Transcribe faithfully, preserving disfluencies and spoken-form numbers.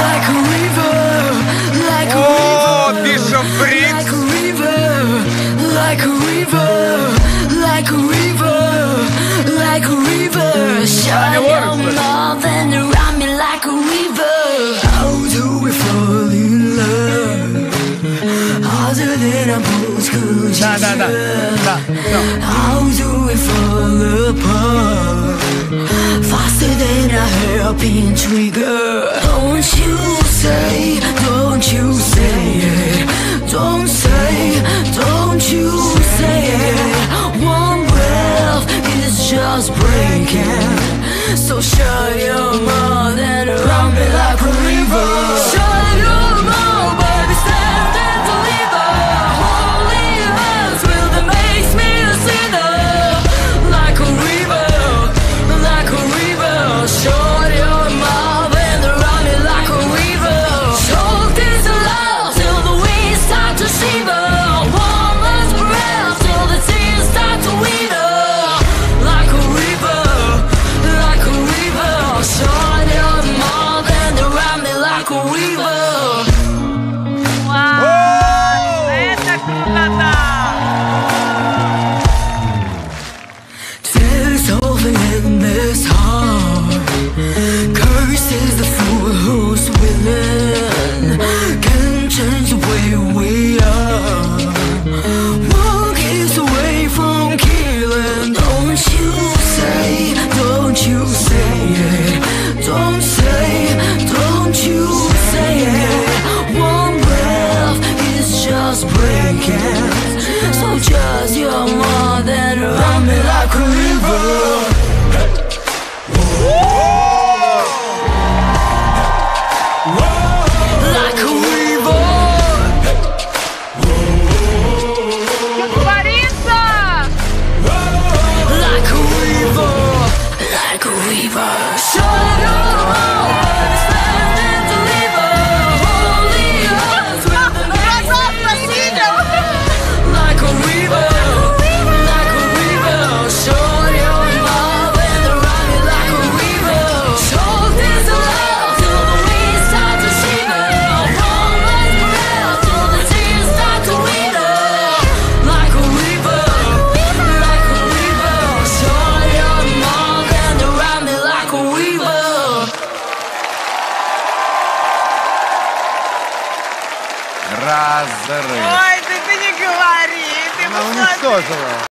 like a river, like a О, river, Bishop Briggs. like a river, like a river, like a river, like a river. Shine your mouth and around me like a river. How do we fall in love? Harder than a postcard. Да, да, да, да, да. How do we fall apart? Faster than a hairpin trigger. Don't you say, don't you say it. Don't say, don't you say it. One breath is just breaking. So shut your mouth and run me like a river. Shut your mouth, baby, stand and deliver. Holy hands will that makes me a sinner. Like a river, like a river. Shut your mouth and run me like a river. Choke this love till the winds start to shiver. One last breath till the tears start to wither. Like a river, like a river. Shut your mouth and run me like a river. Вау! Это красота! There's over in this heart. Curses the fool who's willing. Can't change the way we are. One kiss away from killing. Don't you say, don't you say it. Don't say, don't you say it. One breath is just breaking. So just your mouth and run me like a river. Like a river. Что творится? Like a river. Like a river. Shut your mouth, stand and deliver. Holy hands will that makes me a sinner. Like a river, like a river. Shut your mouth and run me like a river. Choke this love till the winds start to shiver. One last breath till the tears start to wither. Like a river, like a river. Shut your mouth and run me like a river. Разрыв. Ой, ты, ты не говори, ты Она посмотри. уничтожила.